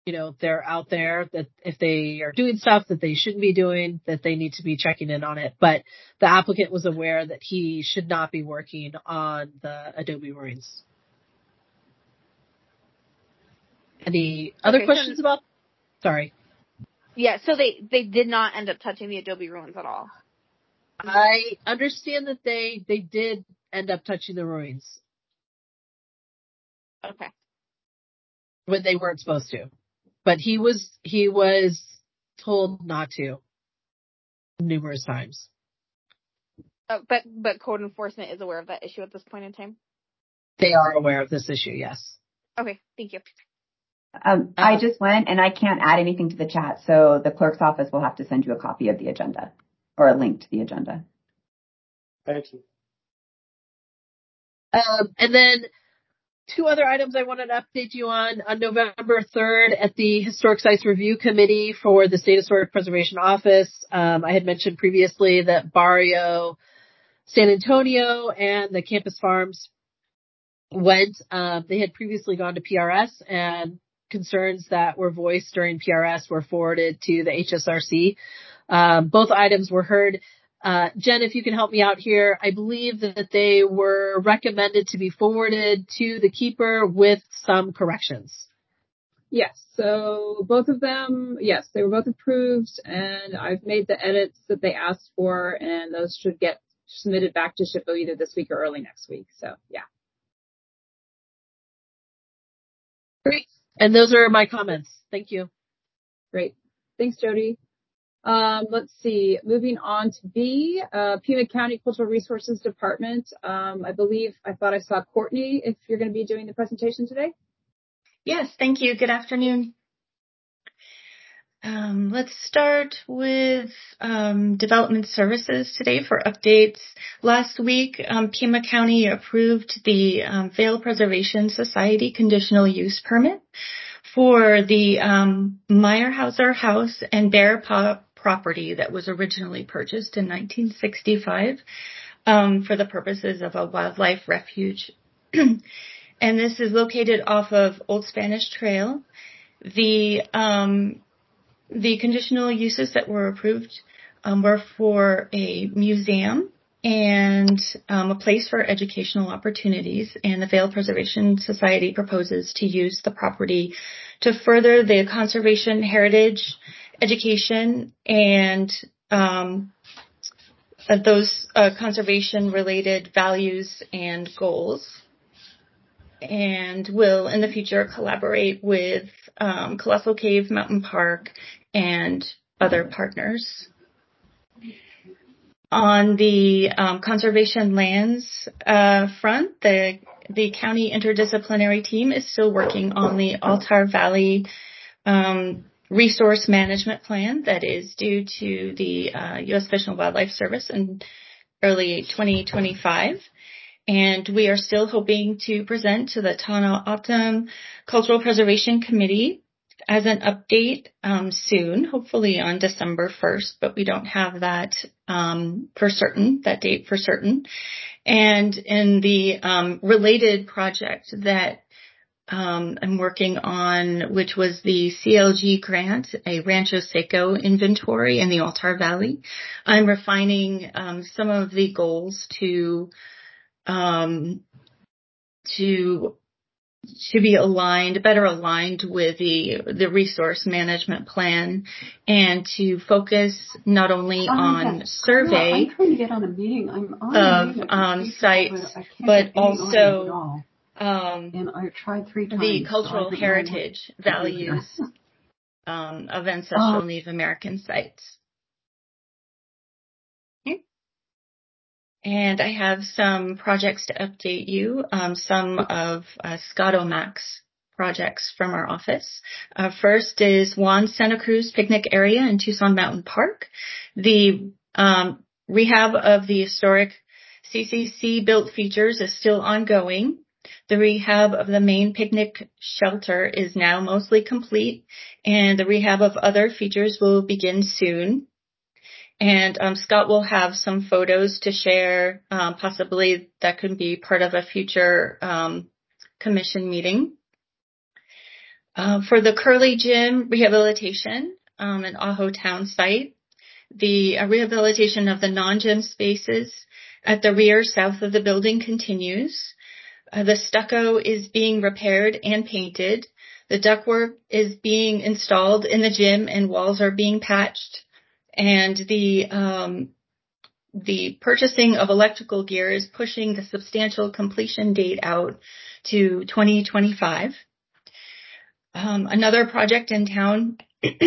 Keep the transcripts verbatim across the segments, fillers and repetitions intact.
you know, they're out there, that if they are doing stuff that they shouldn't be doing, that they need to be checking in on it. But the applicant was aware that he should not be working on the Adobe ruins. Any other okay, questions so, about? Sorry. Yeah, so they, they did not end up touching the Adobe ruins at all. I understand that they, they did end up touching the ruins. Okay. When they weren't supposed to. But he was, he was told not to numerous times. Uh, but, but code enforcement is aware of that issue at this point in time? They are aware of this issue, yes. Okay, thank you. Um, Uh, I just went and I can't add anything to the chat, so the clerk's office will have to send you a copy of the agenda or a link to the agenda. Thank you. Um, and then two other items I wanted to update you on. On November third at the Historic Sites Review Committee for the State Historic Preservation Office, um, I had mentioned previously that Barrio San Antonio and the Campus Farms went. Um, they had previously gone to P R S, and concerns that were voiced during P R S were forwarded to the H S R C. Um, both items were heard. Uh, Jen, if you can help me out here, I believe that they were recommended to be forwarded to the keeper with some corrections. Yes, so both of them, yes, they were both approved, and I've made the edits that they asked for, and those should get submitted back to S H P O either this week or early next week. So, yeah. Great. And those are my comments. Thank you. Great. Thanks, Jody. Um, let's see. Moving on to B, uh, Pima County Cultural Resources Department. Um, I believe, I thought I saw Courtney, if you're going to be doing the presentation today. Yes, thank you. Good afternoon. Um, let's start with um, development services today for updates. Last week, um, Pima County approved the um, Vale Preservation Society conditional use permit for the um, Meyerhauser House and Bear Paw property that was originally purchased in nineteen sixty-five um, for the purposes of a wildlife refuge. And this is located off of Old Spanish Trail. The um, the conditional uses that were approved um, were for a museum and um, a place for educational opportunities. And the Vale Preservation Society proposes to use the property to further the conservation, heritage, education, and um, uh, those uh, conservation-related values and goals. And will in the future collaborate with um, Colossal Cave Mountain Park and other partners. On the um, conservation lands uh, front, the the county interdisciplinary team is still working on the Altar Valley um, resource management plan that is due to the uh, U S Fish and Wildlife Service in early twenty twenty-five. And we are still hoping to present to the Tana O'odham Cultural Preservation Committee as an update um, soon, hopefully on December first, but we don't have that um, for certain, that date for certain. And in the um, related project that um, I'm working on, which was the C L G grant, a Rancho Seco inventory in the Altar Valley, I'm refining um, some of the goals to Um, to to be aligned, better aligned with the the resource management plan, and to focus not only um, on yes. survey I'm trying to get on a meeting. I'm on of a um, people, sites, but, but but also um, and I tried three times, the cultural so heritage values um, of ancestral uh, Native American sites. And I have some projects to update you, um, some of uh, Scotomax projects from our office. Uh, first is Juan Santa Cruz Picnic Area in Tucson Mountain Park. The um, rehab of the historic C C C built features is still ongoing. The rehab of the main picnic shelter is now mostly complete, and the rehab of other features will begin soon. And um, Scott will have some photos to share, um, possibly that could be part of a future um, commission meeting. Uh, for the Curly Gym rehabilitation, um, an Ajo Town site, the uh, rehabilitation of the non-gym spaces at the rear south of the building continues. Uh, the stucco is being repaired and painted. The ductwork is being installed in the gym and walls are being patched. And the um, the purchasing of electrical gear is pushing the substantial completion date out to twenty twenty-five. Um, another project in town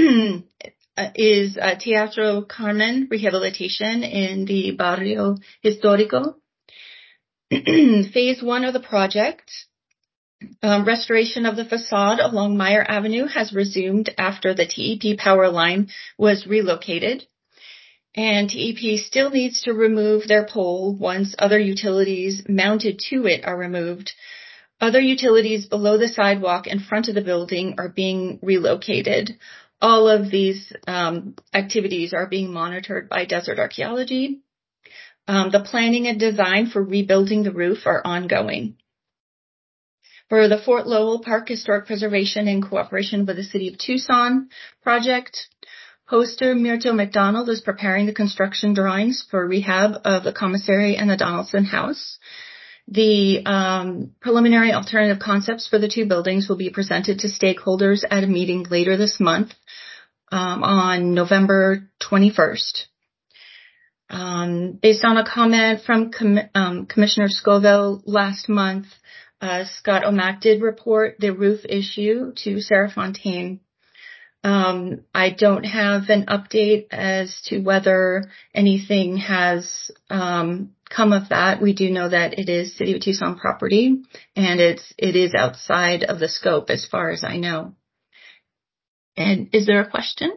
is uh, Teatro Carmen rehabilitation in the Barrio Histórico. Phase one of the project, um, restoration of the facade along Meyer Avenue, has resumed after the T E P power line was relocated. And T E P still needs to remove their pole once other utilities mounted to it are removed. Other utilities below the sidewalk in front of the building are being relocated. All of these um, activities are being monitored by Desert Archaeology. Um, the planning and design for rebuilding the roof are ongoing. For the Fort Lowell Park Historic Preservation in cooperation with the City of Tucson project, Hoster Myrtle McDonald is preparing the construction drawings for rehab of the commissary and the Donaldson House. The um, preliminary alternative concepts for the two buildings will be presented to stakeholders at a meeting later this month um, on November twenty-first. Um, based on a comment from Com- um, Commissioner Scoville last month, uh, Scott O'Mac did report the roof issue to Sarah Fontaine. Um, I don't have an update as to whether anything has um, come of that. We do know that it is City of Tucson property, and it's it is outside of the scope as far as I know. And is there a question,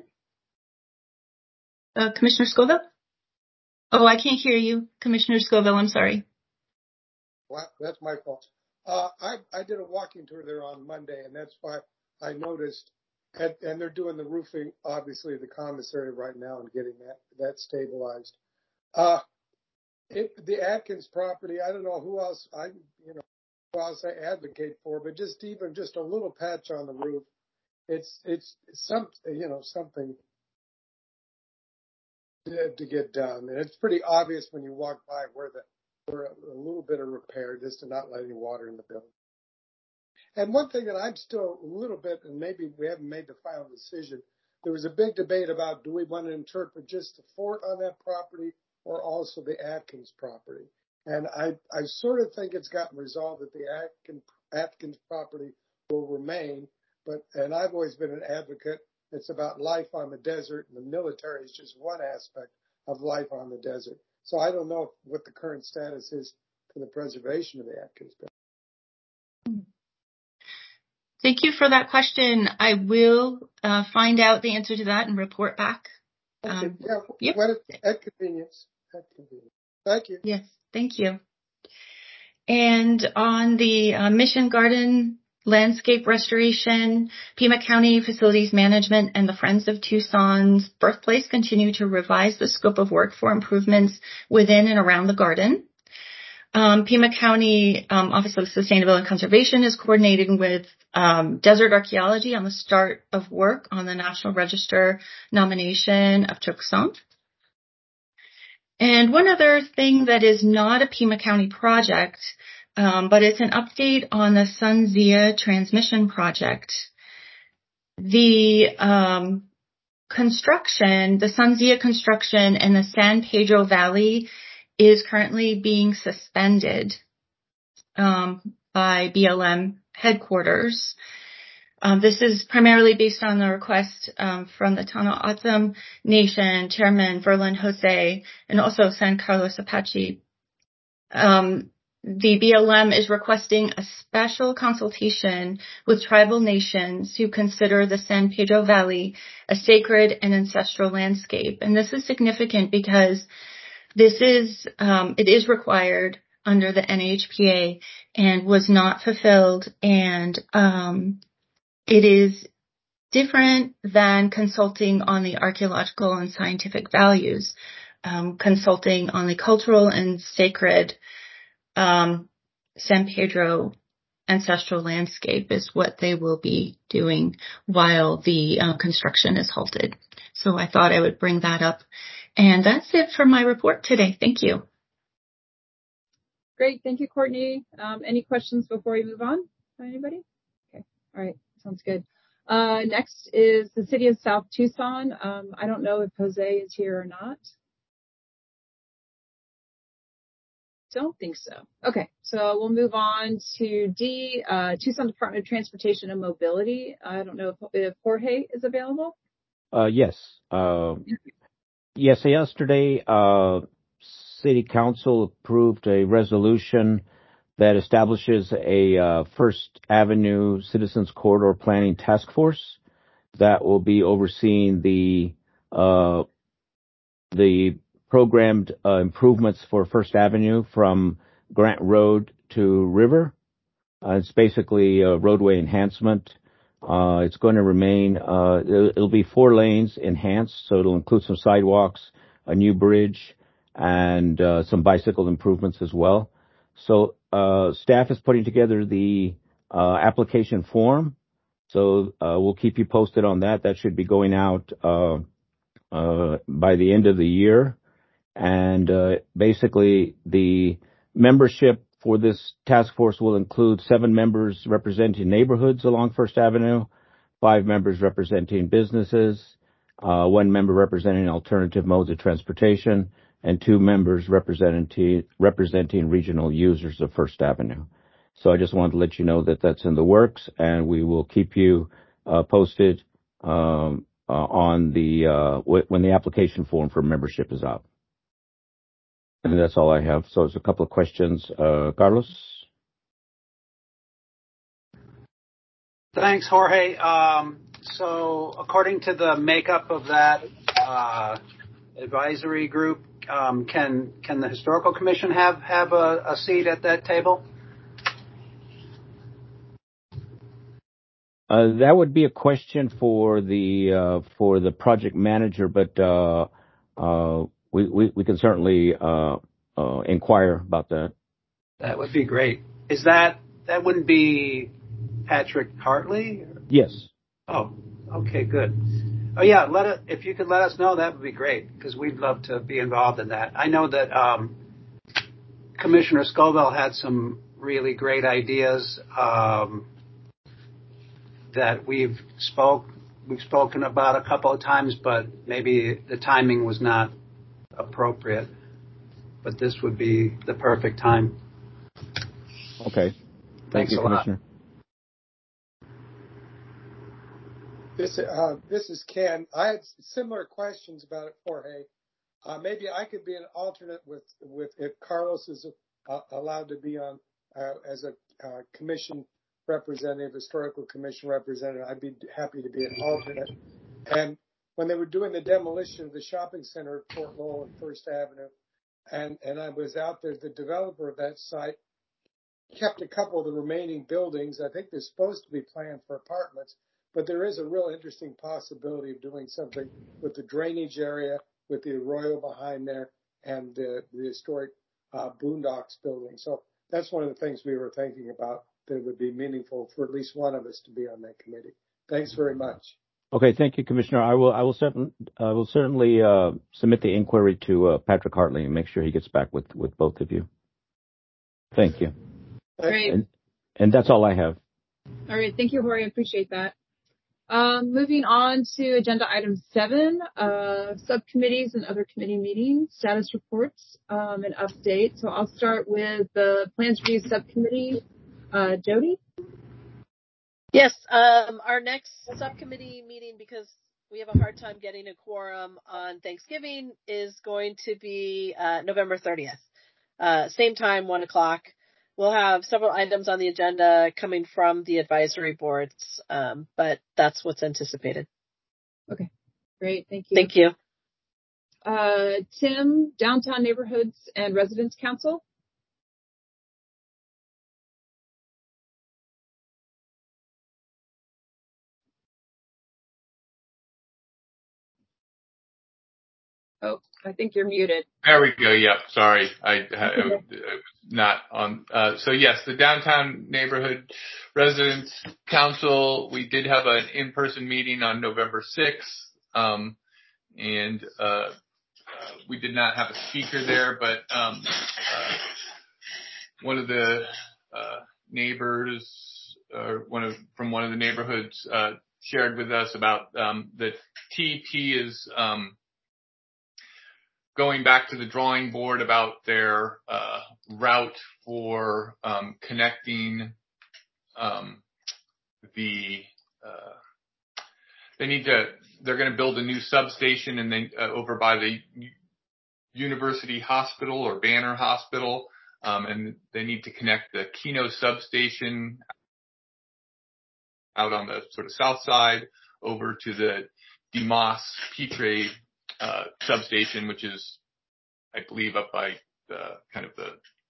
uh, Commissioner Scoville? Oh, I can't hear you, Commissioner Scoville. I'm sorry. Well, that's my fault. Uh, I I did a walking tour there on Monday, and that's why I noticed. And, and they're doing the roofing, obviously, the commissary right now and getting that, that stabilized. Uh, it, the Atkins property, I don't know who else I, you know, who else I advocate for, but just even just a little patch on the roof. It's, it's some, you know, something to, to get done. And it's pretty obvious when you walk by where the, where a, a little bit of repair just to not let any water in the building. And one thing that I'm still a little bit, and maybe we haven't made the final decision, there was a big debate about do we want to interpret just the fort on that property or also the Atkins property. And I, I sort of think it's gotten resolved that the Atkins, Atkins property will remain. But, and I've always been an advocate. It's about life on the desert, and the military is just one aspect of life on the desert. So I don't know what the current status is for the preservation of the Atkins building. Thank you for that question. I will uh, find out the answer to that and report back. Okay. Um, yeah, yep. when it, at convenience. At convenience. Thank you. Yes, thank you. And on the uh, Mission Garden landscape restoration, Pima County Facilities Management and the Friends of Tucson's Birthplace continue to revise the scope of work for improvements within and around the garden. Um, Pima County um, Office of Sustainability and Conservation is coordinating with um, Desert Archaeology on the start of work on the National Register nomination of Tucson. And one other thing that is not a Pima County project, um, but it's an update on the SunZia transmission project. The um, construction, the SunZia construction in the San Pedro Valley is currently being suspended um, by B L M headquarters. Um, this is primarily based on the request um, from the Tohono O'odham Nation, Chairman Verlin Jose, and also San Carlos Apache. Um, the B L M is requesting a special consultation with tribal nations who consider the San Pedro Valley a sacred and ancestral landscape. And this is significant because this is, um, it is required under the N H P A and was not fulfilled. And, um, it is different than consulting on the archaeological and scientific values, um, consulting on the cultural and sacred, um, San Pedro ancestral landscape is what they will be doing while the uh, construction is halted. So I thought I would bring that up. And that's it for my report today. Thank you. Great. Thank you, Courtney. Um, any questions before we move on? Anybody? Okay. All right. Sounds good. Uh, next is the City of South Tucson. Um, I don't know if Jose is here or not. Don't think so. Okay, so we'll move on to D, uh, Tucson Department of Transportation and Mobility. I don't know if, if Jorge is available. Uh, yes. Uh, yes, yesterday, uh, City Council approved a resolution that establishes a uh, First Avenue Citizens Corridor Planning Task Force that will be overseeing the uh, the programmed uh, improvements for First Avenue from Grant Road to River. Uh, it's basically a roadway enhancement. Uh, it's going to remain, uh, it'll, it'll be four lanes enhanced, so it'll include some sidewalks, a new bridge, and uh, some bicycle improvements as well. So uh, staff is putting together the uh, application form, so uh, we'll keep you posted on that. That should be going out uh, uh, by the end of the year. And uh, basically, the membership for this task force will include seven members representing neighborhoods along First Avenue, five members representing businesses, uh, one member representing alternative modes of transportation, and two members representing representing regional users of First Avenue. So I just wanted to let you know that that's in the works, and we will keep you uh, posted um, uh, on the uh, w- when the application form for membership is out. And that's all I have. So it's a couple of questions. Uh, Carlos? Thanks, Jorge. Um, so according to the makeup of that uh, advisory group, um, can can the Historical Commission have, have a, a seat at that table? Uh, that would be a question for the uh, for the project manager, but uh, uh, we, we we can certainly uh, uh, inquire about that. That would be great. Is that that wouldn't be Patrick Hartley? Yes. Oh, okay, good. Oh yeah, let it, if you could let us know, that would be great, because we'd love to be involved in that. I know that um, Commissioner Scoville had some really great ideas um, that we've spoke we've spoken about a couple of times, but maybe the timing was not appropriate. But this would be the perfect time. Okay. Thank Thanks you, a lot. Commissioner. This uh, this is Ken. I had similar questions about it, Jorge. Uh, maybe I could be an alternate with with if Carlos is uh, allowed to be on uh, as a uh, commission representative, historical commission representative. I'd be happy to be an alternate. And when they were doing the demolition of the shopping center at Fort Lowell and First Avenue, and and I was out there, the developer of that site kept a couple of the remaining buildings. I think they're supposed to be planned for apartments. But there is a real interesting possibility of doing something with the drainage area, with the arroyo behind there, and the, the historic uh, Boondocks building. So that's one of the things we were thinking about that would be meaningful for at least one of us to be on that committee. Thanks very much. Okay, thank you, Commissioner. I will I will certainly I will certainly uh, submit the inquiry to uh, Patrick Hartley and make sure he gets back with, with both of you. Thank you. Great. And, and that's all I have. All right. Thank you, Jorge. I appreciate that. Um, moving on to agenda item seven, uh, subcommittees and other committee meetings, status reports, um, and updates. So I'll start with the Plans Review Subcommittee. Uh, Jody? Yes, um, our next subcommittee meeting, because we have a hard time getting a quorum on Thanksgiving, is going to be uh, November thirtieth. Uh, same time, one o'clock. We'll have several items on the agenda coming from the advisory boards, um, but that's what's anticipated. Okay, great. Thank you. Thank you. Uh, Tim, Downtown Neighborhoods and Residents Council. Oh, I think you're muted. There we go. Yep. Sorry. I, I, I was not on. Uh, so yes, the Downtown Neighborhood Residents Council, we did have an in-person meeting on November sixth. Um, and, uh, uh, we did not have a speaker there, but, um, uh, one of the, uh, neighbors, or one of, from one of the neighborhoods, uh, shared with us about, um, the T E P is, um, going back to the drawing board about their uh, route for um, connecting um, the. Uh, they need to. They're going to build a new substation, and they uh, over by the University Hospital or Banner Hospital, um, and they need to connect the Keno substation out on the sort of south side over to the DeMoss Petre uh, substation, which is, I believe, up by the kind of the,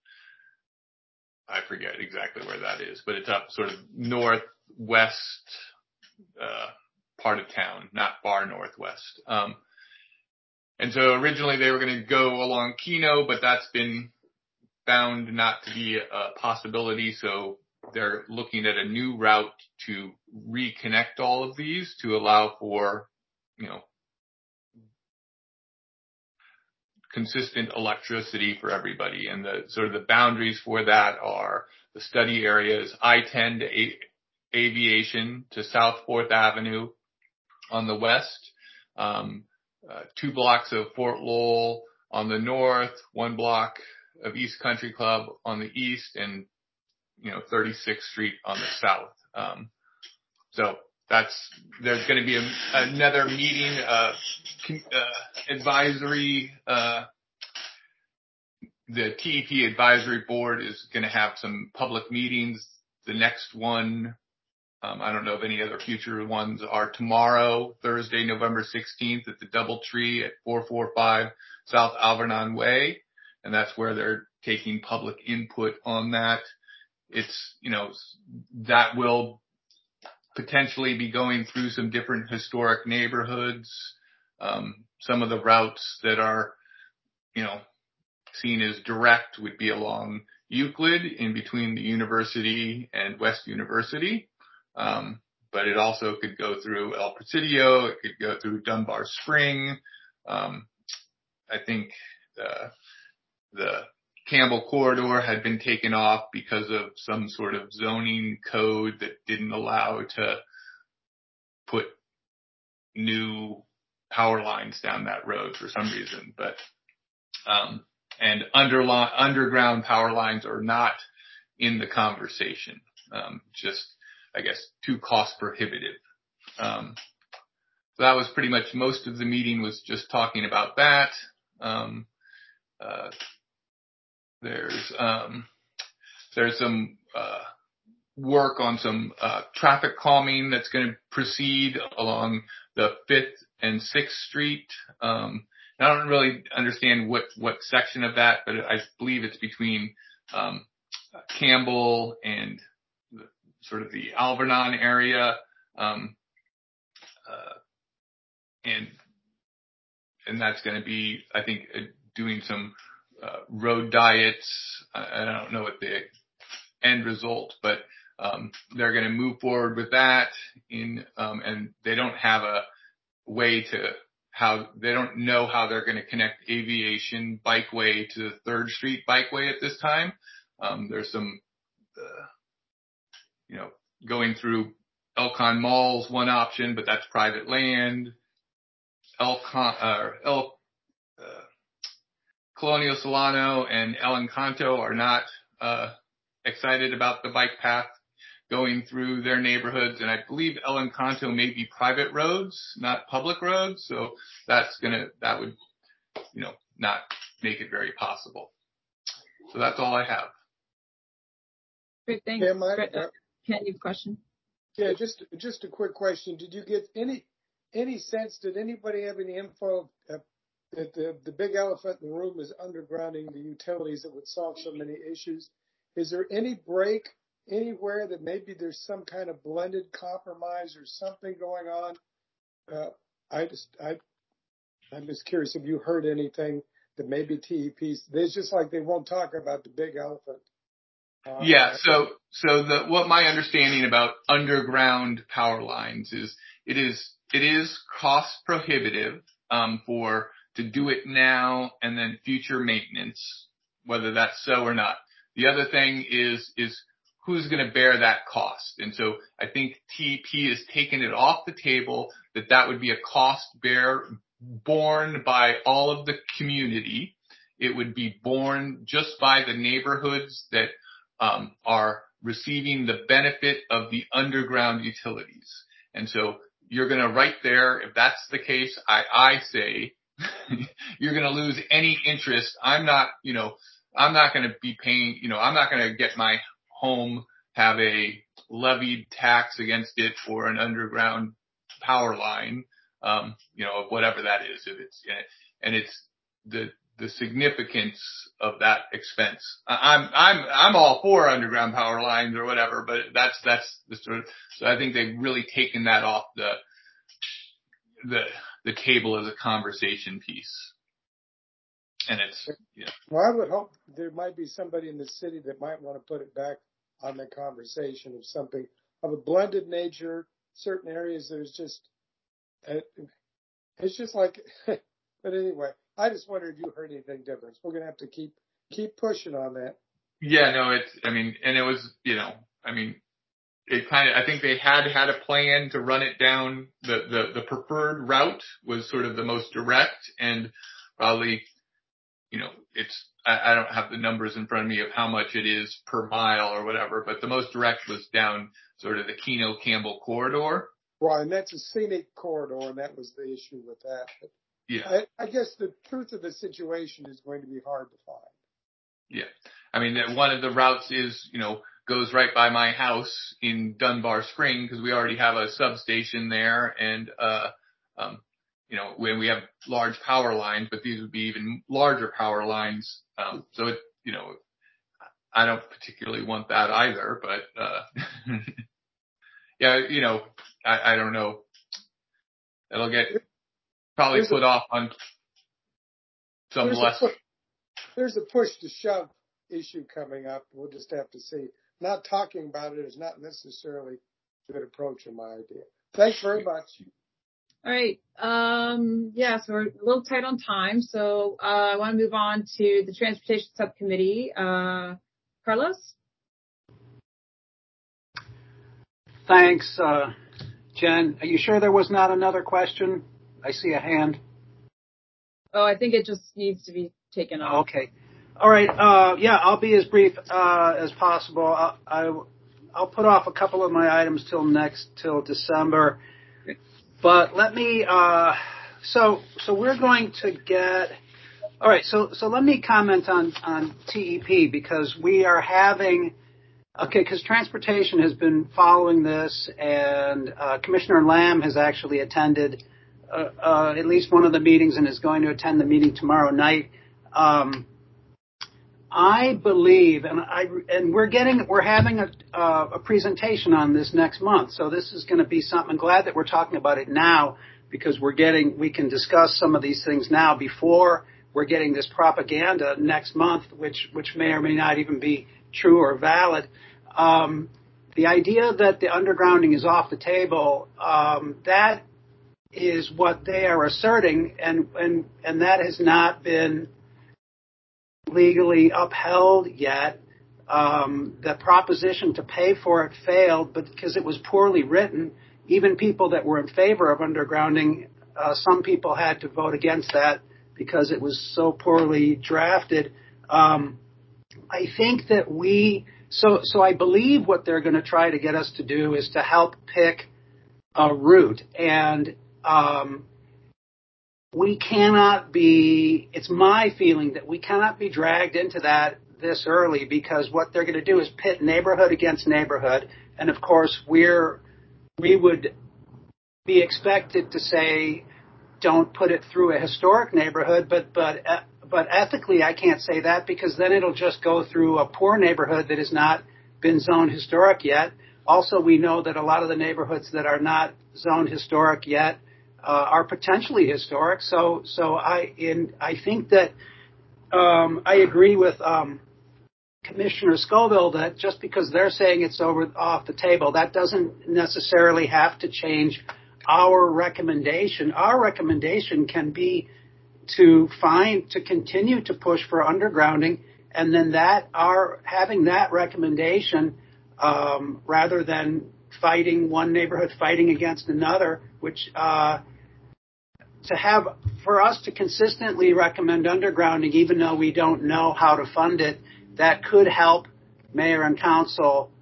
I forget exactly where that is, but it's up sort of northwest uh, part of town, not far northwest. Um, and so originally they were going to go along Keno, but that's been found not to be a possibility. So they're looking at a new route to reconnect all of these to allow for, you know, consistent electricity for everybody. And the sort of the boundaries for that are the study areas, I ten to A- Aviation to South Fourth Avenue on the west, um, uh, two blocks of Fort Lowell on the north, one block of East Country Club on the east, and, you know, thirty-sixth Street on the south. Um, so that's, there's going to be a, another meeting, uh, uh, advisory, uh, the T E P advisory board is going to have some public meetings. The next one, um, I don't know if any other future ones are tomorrow, Thursday, November sixteenth at the Doubletree at four forty-five South Alvernon Way. And that's where they're taking public input on that. It's, you know, that will potentially be going through some different historic neighborhoods. Um, some of the routes that are, you know, seen as direct would be along Euclid in between the university and West University. Um, but it also could go through El Presidio. It could go through Dunbar Spring. Um, I think, uh, the Campbell corridor had been taken off because of some sort of zoning code that didn't allow to put new power lines down that road for some reason. But, um, and underli- underground power lines are not in the conversation. Um, just, I guess, too cost prohibitive. Um, so that was pretty much most of the meeting was just talking about that. Um, uh, there's, um, there's some, uh, work on some, uh, traffic calming that's going to proceed along the fifth and sixth Street. Um, and I don't really understand what, what section of that, but I believe it's between, um, Campbell and the, sort of the Alvernon area. Um, uh, and, and that's going to be, I think, uh, doing some, uh, road diets. I, I don't know what the end result, but, um, they're going to move forward with that in, um, and they don't have a way to how, they don't know how they're going to connect Aviation Bikeway to the third Street Bikeway at this time. Um, there's some, uh, you know, going through Elcon Mall's one option, but that's private land. Elcon, uh, El, uh, Colonial Solano and El Encanto are not, uh, excited about the bike path going through their neighborhoods. And I believe El Encanto may be private roads, not public roads. So that's going to, that would, you know, not make it very possible. So that's all I have. Great, thanks. Yeah, my, Great. Uh, Ken, you have a question? yeah, just just a quick question. Did you get any any sense? Did anybody have any info uh, that the the big elephant in the room is undergrounding the utilities that would solve so many issues? Is there any break anywhere that maybe there's some kind of blended compromise or something going on? Uh, I just I I'm just curious if you heard anything that maybe T E P, it's just like they won't talk about the big elephant. Uh, yeah. So, so the, what my understanding about underground power lines is, it is, it is cost prohibitive, um, for, to do it now and then future maintenance, whether that's so or not. The other thing is, is who's going to bear that cost? And so I think T E P has taken it off the table that that would be a cost bear borne by all of the community. It would be borne just by the neighborhoods that um, are receiving the benefit of the underground utilities. And so you're going to right there, if that's the case, I, I say you're going to lose any interest. I'm not, you know, I'm not going to be paying, you know, I'm not going to get my home have a levied tax against it for an underground power line, um, you know, whatever that is. If it's, and it's the, the significance of that expense. I'm, I'm, I'm all for underground power lines or whatever, but that's, that's the sort of, so I think they've really taken that off the, the, the table as a conversation piece. And it's, you know. Well, I would hope there might be somebody in the city that might want to put it back on the conversation of something of a blended nature. Certain areas there's just, it's just like, but anyway, I just wondered if you heard anything different. We're going to have to keep, keep pushing on that. Yeah, no, it's, I mean, and it was, you know, I mean, it kind of, I think they had had a plan to run it down. The, the, the preferred route was sort of the most direct, and probably, you know, it's, I, I don't have the numbers in front of me of how much it is per mile or whatever, but the most direct was down sort of the Keno Campbell corridor. Right. And that's a scenic corridor, and that was the issue with that. But yeah. I, I guess the truth of the situation is going to be hard to find. Yeah. I mean, one of the routes is, you know, goes right by my house in Dunbar Spring, because we already have a substation there, and, uh, um, you know, when we have large power lines, but these would be even larger power lines. Um, so it, you know, I don't particularly want that either, but, uh, yeah, you know, I, I don't know. It'll get probably there's put a, off on some there's less. A push, there's a push to shove issue coming up. We'll just have to see. Not talking about it is not necessarily a good approach, in my idea. Thanks very much. All right. Um, yeah, so we're a little tight on time. So uh, I want to move on to the Transportation Subcommittee. Uh, Carlos? Thanks, uh, Jen. Are you sure there was not another question? I see a hand. Oh, I think it just needs to be taken off. Okay. All right. Uh, yeah, I'll be as brief uh, as possible. I, I, I'll put off a couple of my items till next, till December. But let me, uh, so, so we're going to get, all right, so, so let me comment on, on T E P, because we are having, okay, because transportation has been following this, and uh, Commissioner Lamb has actually attended uh, uh, at least one of the meetings and is going to attend the meeting tomorrow night. Um, I believe, and I, and we're getting, we're having a, uh, a presentation on this next month. So this is going to be something. I'm glad that we're talking about it now, because we're getting, we can discuss some of these things now before we're getting this propaganda next month, which, which may or may not even be true or valid. Um, the idea that the undergrounding is off the table, um, that is what they are asserting, and, and, and that has not been legally upheld yet. Um, the proposition to pay for it failed, but because it was poorly written, even people that were in favor of undergrounding, uh, some people had to vote against that because it was so poorly drafted. Um, I think that we, so, so I believe what they're going to try to get us to do is to help pick a route, and, um, we cannot be, it's my feeling that we cannot be dragged into that this early, because what they're going to do is pit neighborhood against neighborhood. And of course, we're, we would be expected to say, don't put it through a historic neighborhood, but, but, uh, but ethically I can't say that, because then it'll just go through a poor neighborhood that has not been zoned historic yet. Also, we know that a lot of the neighborhoods that are not zoned historic yet, uh, are potentially historic. So, so I, in, I think that, um, I agree with, um, Commissioner Scoville that just because they're saying it's over, off the table, that doesn't necessarily have to change our recommendation. Our recommendation can be to find, to continue to push for undergrounding, and then that, our, having that recommendation, um, rather than fighting one neighborhood fighting against another, which, uh, to have, for us to consistently recommend undergrounding, even though we don't know how to fund it, that could help mayor and council,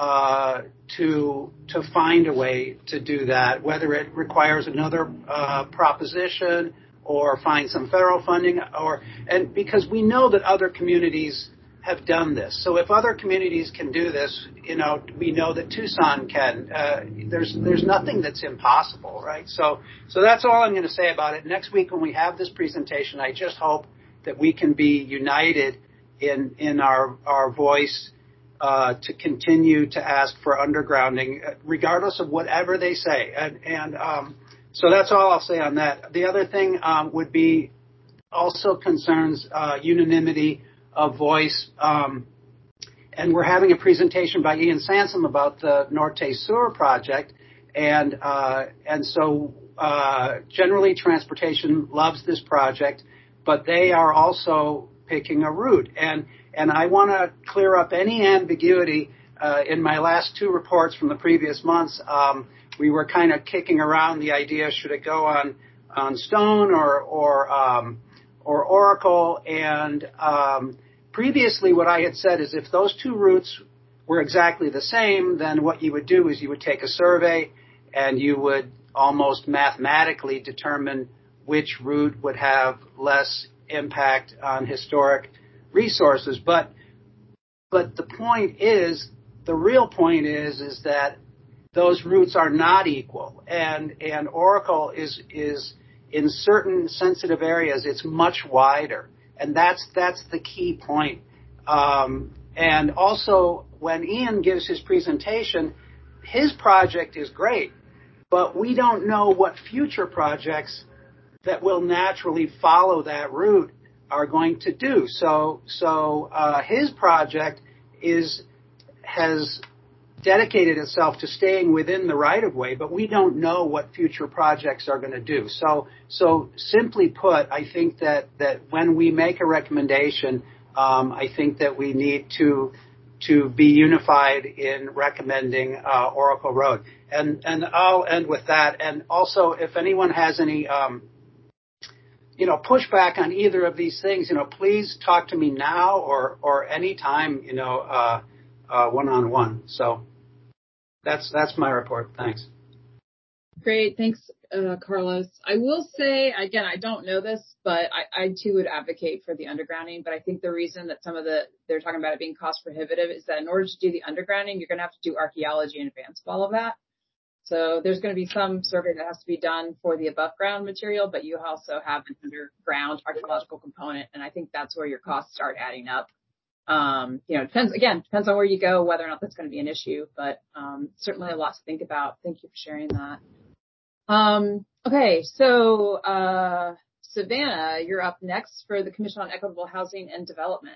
uh, to, to find a way to do that, whether it requires another, uh, proposition or find some federal funding, or, and because we know that other communities have done this. So if other communities can do this, you know, we know that Tucson can. Uh, there's there's nothing that's impossible, right? So so that's all I'm going to say about it. Next week when we have this presentation, I just hope that we can be united in in our our voice uh, to continue to ask for undergrounding, regardless of whatever they say. And and um, so that's all I'll say on that. The other thing um, would be also concerns uh, unanimity of voice, um, and we're having a presentation by Ian Sansom about the Norte Sewer project, and uh, and so uh, generally transportation loves this project, but they are also picking a route, and and I want to clear up any ambiguity. Uh, in my last two reports from the previous months, um, we were kind of kicking around the idea: should it go on on Stone or or um, or Oracle, and um, previously what I had said is if those two routes were exactly the same, then what you would do is you would take a survey and you would almost mathematically determine which route would have less impact on historic resources. But but the point is, the real point is, is that those routes are not equal, and and Oracle is is in certain sensitive areas, it's much wider. And that's that's the key point. Um, and also, when Ian gives his presentation, his project is great, but we don't know what future projects that will naturally follow that route are going to do. So, so uh, his project is has dedicated itself to staying within the right-of-way, but we don't know what future projects are going to do. So, so simply put, I think that, that when we make a recommendation, um, I think that we need to to be unified in recommending uh, Oracle Road. And and I'll end with that. And also, if anyone has any um, you know pushback on either of these things, you know, please talk to me now or or any time, you know, uh, uh, one-on-one. So. That's that's my report. Thanks. Great. Thanks, uh, Carlos. I will say, again, I don't know this, but I, I too would advocate for the undergrounding. But I think the reason that some of the, they're talking about it being cost prohibitive is that in order to do the undergrounding, you're going to have to do archaeology in advance of all of that. So there's going to be some survey that has to be done for the above ground material, but you also have an underground archaeological component. And I think that's where your costs start adding up. Um, you know, it depends, again, depends on where you go, whether or not that's going to be an issue, but, um, certainly a lot to think about. Thank you for sharing that. Um, okay. So, uh, Savannah, you're up next for the Commission on Equitable Housing and Development.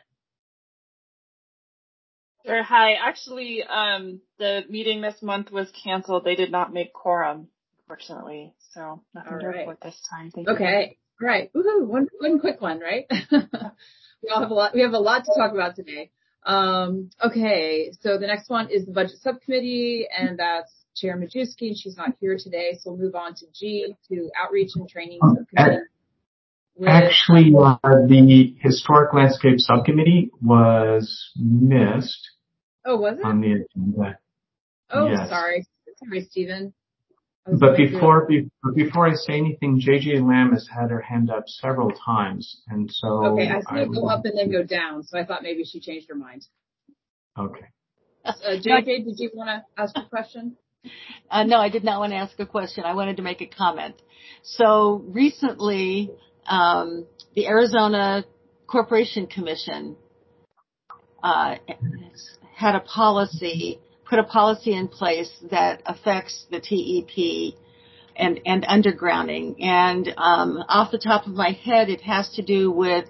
Sure. Hi. Actually, um, the meeting this month was canceled. They did not make quorum, unfortunately. So nothing to report this time. Thank you. Okay. All right. Woohoo. One, one quick one, right? We all have a lot, we have a lot to talk about today. Um, okay. So the next one is the budget subcommittee, and that's Chair Majewski, and she's not here today. So we'll move on to G, to outreach and training subcommittee. With, Actually, uh, the historic landscape subcommittee was missed. Oh, was it? On the agenda. Oh, yes. sorry. Sorry, Stephen. But before, be, before I say anything, J J Lamb has had her hand up several times, and so okay, I see I it go up and then go down. So I thought maybe she changed her mind. Okay. Uh, J J, did you want to ask a question? Uh, no, I did not want to ask a question. I wanted to make a comment. So recently, um, the Arizona Corporation Commission uh, had a policy. Put a policy in place that affects the T E P and, and undergrounding. And um, off the top of my head, it has to do with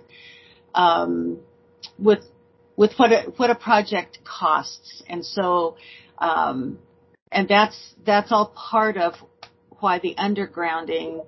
um, with with what a, what a project costs. And so, um, and that's that's all part of why the undergrounding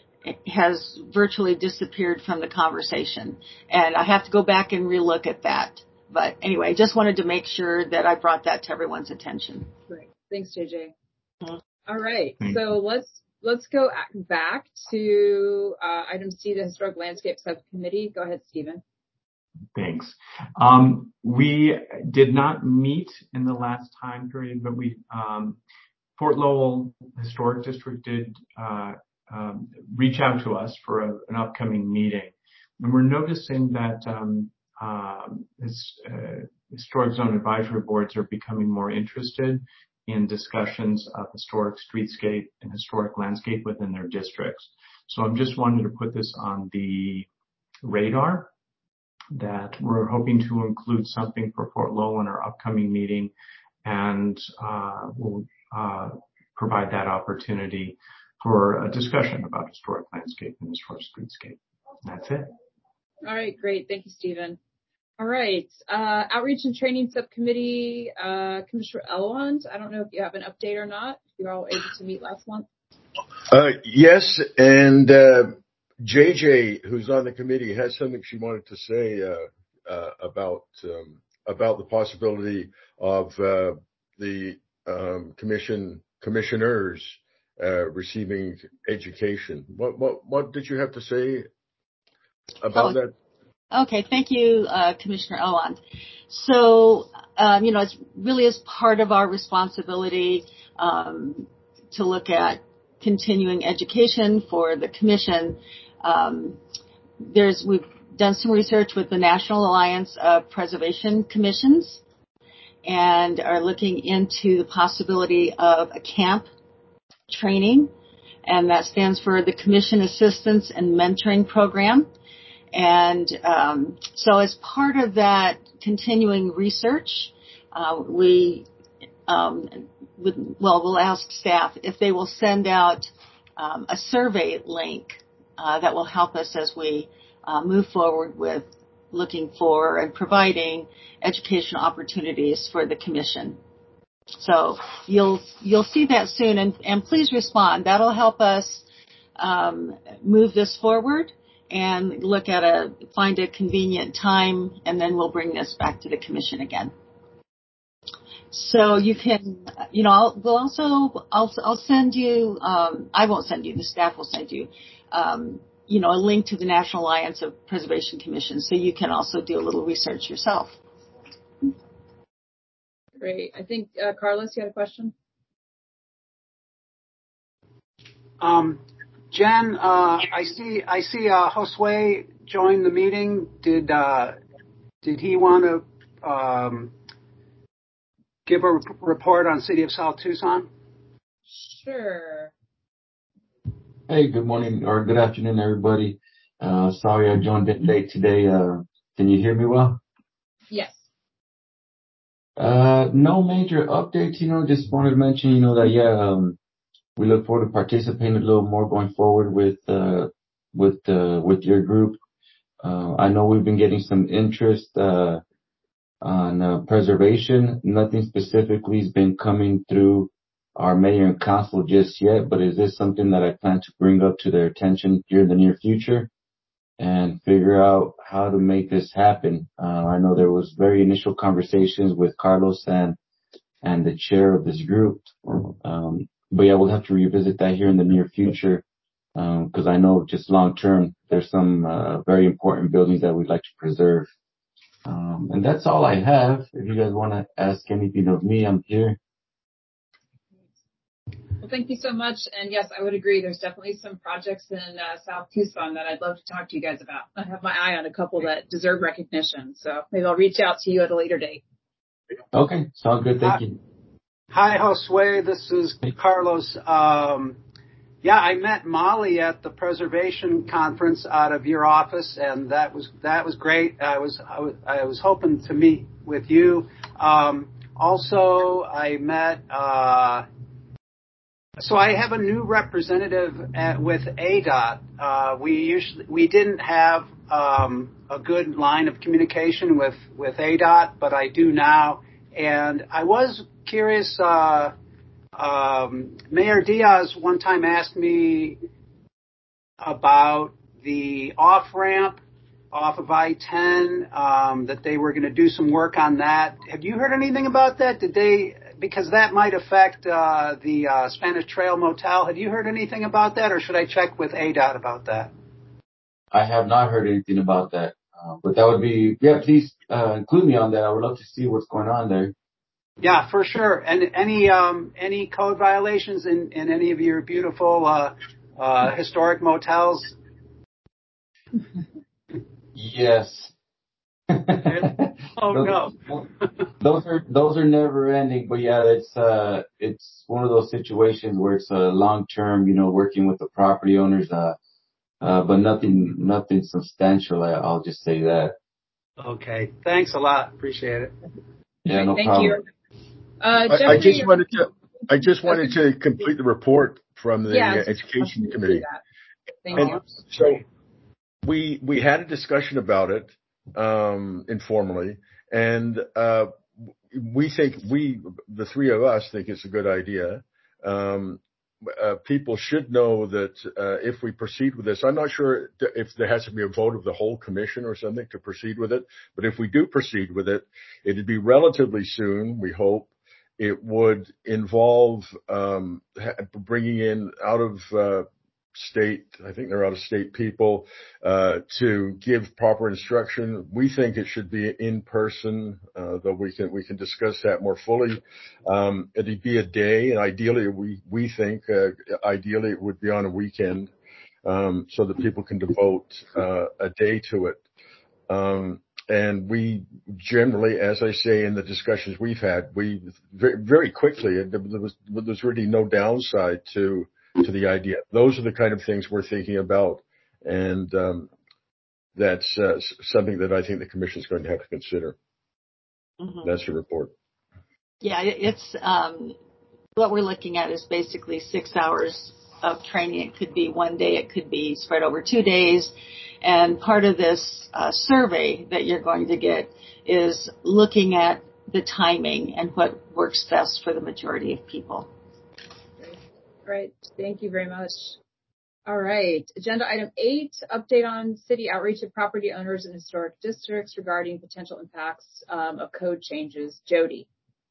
has virtually disappeared from the conversation. And I have to go back and relook at that. But anyway, just wanted to make sure that I brought that to everyone's attention. Great. Thanks, J J. All right. So let's let's go back to uh, item C, the Historic Landscape Subcommittee. Go ahead, Stephen. Thanks. Um, we did not meet in the last time period, but we um, Fort Lowell Historic District did uh, um, reach out to us for a, an upcoming meeting, and we're noticing that um, um, this, uh, historic zone advisory boards are becoming more interested in discussions of historic streetscape and historic landscape within their districts. So I'm just wanted to put this on the radar that we're hoping to include something for Fort Lowell in our upcoming meeting, and uh, we'll uh, provide that opportunity for a discussion about historic landscape and historic streetscape. That's it. All right, great. Thank you, Stephen. All right, uh, Outreach and Training Subcommittee, uh, Commissioner Elwand. I don't know if you have an update or not. You were all able to meet last month. Uh, yes, and uh, J J, who's on the committee, has something she wanted to say uh, uh, about um, about the possibility of uh, the um, commission commissioners uh, receiving education. What what what did you have to say about Oh. that? Okay, thank you, uh, Commissioner Elwand. So, um, you know, it's really is part of our responsibility um, to look at continuing education for the commission. Um, there's we've done some research with the National Alliance of Preservation Commissions and are looking into the possibility of a camp training, and that stands for the Commission Assistance and Mentoring Program. And um, so as part of that continuing research, uh, we, um, would, well, we'll ask staff if they will send out um, a survey link uh, that will help us as we uh, move forward with looking for and providing educational opportunities for the commission. So you'll you'll see that soon, and, and please respond. That'll help us um, move this forward and look at a, find a convenient time, and then we'll bring this back to the commission again. So you can, you know, I'll, we'll also, I'll, I'll send you, um, I won't send you, the staff will send you, um, you know, a link to the National Alliance of Preservation Commission, so you can also do a little research yourself. Great. I think, uh, Carlos, you had a question? Um, Jen, uh, I see, I see, uh, Josue joined the meeting. Did, uh, did he want to, um, give a report on City of South Tucson? Sure. Hey, good morning or good afternoon, everybody. Uh, sorry I joined it late today. Uh, can you hear me well? Yes. Uh, no major updates, you know, just wanted to mention, you know, that, yeah, um, we look forward to participating a little more going forward with, uh, with, uh, with your group. Uh, I know we've been getting some interest, uh, on, uh, preservation. Nothing specifically has been coming through our mayor and council just yet, but is this something that I plan to bring up to their attention here in the near future and figure out how to make this happen? Uh, I know there was very initial conversations with Carlos and, and the chair of this group. Um, but yeah, we'll have to revisit that here in the near future. Um, cause I know just long term, there's some, uh, very important buildings that we'd like to preserve. Um, and that's all I have. If you guys want to ask anything of me, I'm here. Well, thank you so much. And yes, I would agree. There's definitely some projects in uh, South Tucson that I'd love to talk to you guys about. I have my eye on a couple that deserve recognition. So maybe I'll reach out to you at a later date. Okay. Sounds good. Thank Hi, you. Hi, Josue. This is Carlos. Um, yeah, I met Molly at the preservation conference out of your office, and that was, that was great. I was, I was, I was hoping to meet with you. Um, also, I met, uh, So I have a new representative at, with A D O T. Uh, we usually we didn't have um, a good line of communication with with A D O T, but I do now. And I was curious. Uh, um, Mayor Diaz one time asked me about the off ramp off of I ten, um, that they were going to do some work on that. Have you heard anything about that? Did they? Because that might affect uh, the uh, Spanish Trail Motel. Have you heard anything about that, or should I check with A D O T about that? I have not heard anything about that, uh, but that would be, yeah, please uh, include me on that. I would love to see what's going on there. Yeah, for sure. And any um, any code violations in, in any of your beautiful uh, uh, historic motels? Yes. Oh those, no. those are those are never ending, but yeah, it's uh it's one of those situations where it's a uh, long term, you know, working with the property owners, uh, uh, but nothing nothing substantial. I, I'll just say that. Okay, thanks a lot. Appreciate it. Yeah, no Thank problem. you. Uh, I, I just wanted to I just wanted to complete the report from the yeah, uh, Education Committee. Thank and you. So we we had a discussion about it um, informally, and uh, we think we the three of us think it's a good idea. Um, uh, people should know that uh, if we proceed with this, I'm not sure if there has to be a vote of the whole commission or something to proceed with it, but if we do proceed with it, it'd be relatively soon, we hope. It would involve um, bringing in out of uh, state, I think they're out of state people, uh, to give proper instruction. We think it should be in person, uh, though we can, we can discuss that more fully. Um, it'd be a day, and ideally we, we think, uh, ideally it would be on a weekend, um, so that people can devote, uh, a day to it. Um, and we generally, as I say in the discussions we've had, we very, very quickly, there was, there was really no downside to, to the idea. Those are the kind of things we're thinking about, and um, that's uh, something that I think the commission is going to have to consider. Mm-hmm. That's your report. Yeah, it's um, what we're looking at is basically six hours of training. It could be one day, it could be spread over two days, and part of this uh, survey that you're going to get is looking at the timing and what works best for the majority of people. Great. Thank you very much. All right. Agenda item eight, update on city outreach to property owners in historic districts regarding potential impacts um, of code changes. Jody.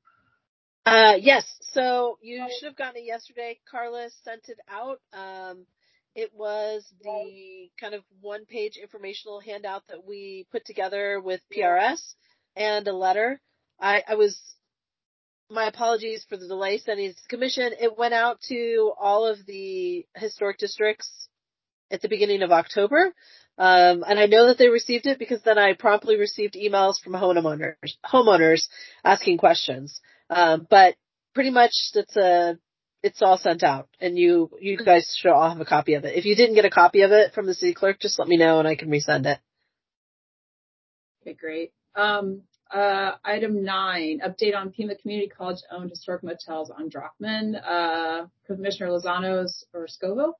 Uh, yes. So you should have gotten it yesterday. Carla sent it out. Um, it was the kind of one page informational handout that we put together with P R S and a letter. I, I was, my apologies for the delay sending it to the commission. It went out to all of the historic districts at the beginning of October. Um, and I know that they received it because then I promptly received emails from homeowners, homeowners asking questions. Um, but pretty much it's a, it's all sent out, and you, you guys should all have a copy of it. If you didn't get a copy of it from the city clerk, just let me know and I can resend it. Okay, great. Um, uh, item nine, update on Pima Community College owned historic motels on Drockman. Uh, Commissioner Lozano's or Scoville?